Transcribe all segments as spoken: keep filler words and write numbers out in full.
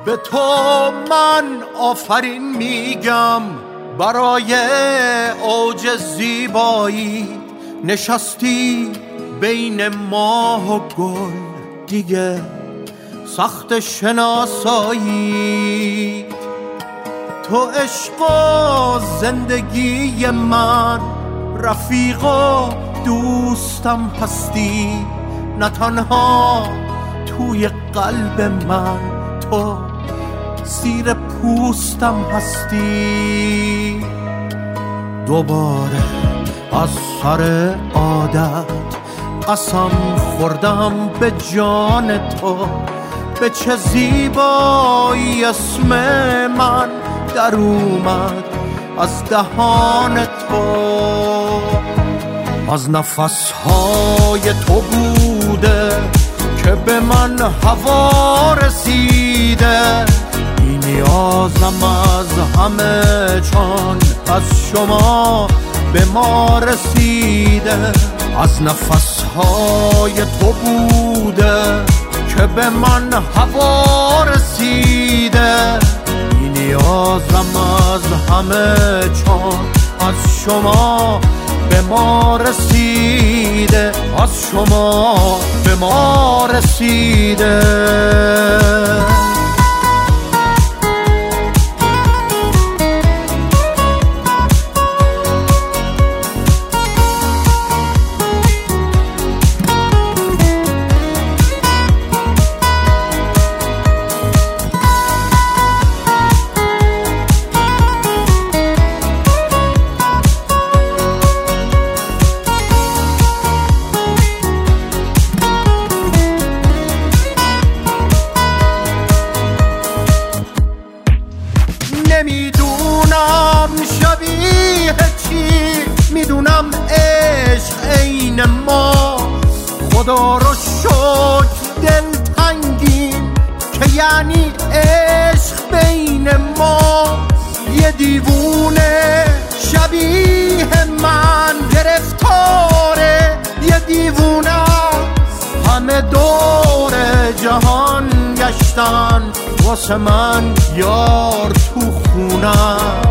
به تو من آفرین میگم برای اوج زیبایی. نشستی بین ماه و گل دیگه سخت شناسایی. تو عشق و زندگی من، رفیق و دوستم هستی. نه تنها توی قلب من، تو زیر پوستم هستی. دوباره از سر عادت قسم خوردم به جان تو. به چه زیبایی اسم من در اومد از دهان تو. از نفسهای تو بوده که به من هوا رسیده. بی نیازم از همه چون از شما به ما رسیده. از نفسهای تو بوده که به من هوا رسیده. بی نیازم از همه چون از شما به ما رسیده. از شما به ما رسیده. نمیدونم شبیه چی، میدونم عشق عین ما. خدا رو شکر دل تنگیم که یعنی عشق بین ما. یه دیوونه شبیه من گرفتاره، یه دیوونه همه دور جهان گشتن واسه من یار تو خونم.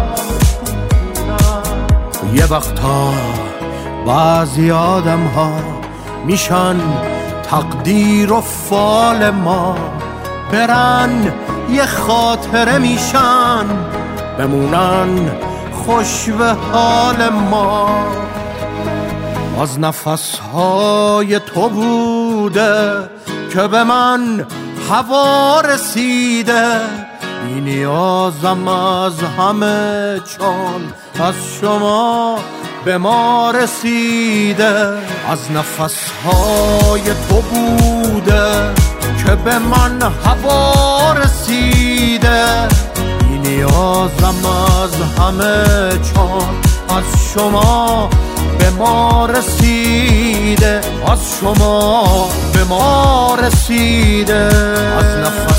یه وقتا بعضی آدم ها میشن تقدیر و فال ما. برن یه خاطره میشن بمونن خوش به حال ما. از نفسهای تو بوده که به من هوا رسیده. بی نیازم از همه چون از شما به ما رسیده. از نفسهای تو بوده که به من هوا رسیده. بی نیازم از همه چون از شما به ما رسیده. از شما به ما رسیده. از نفس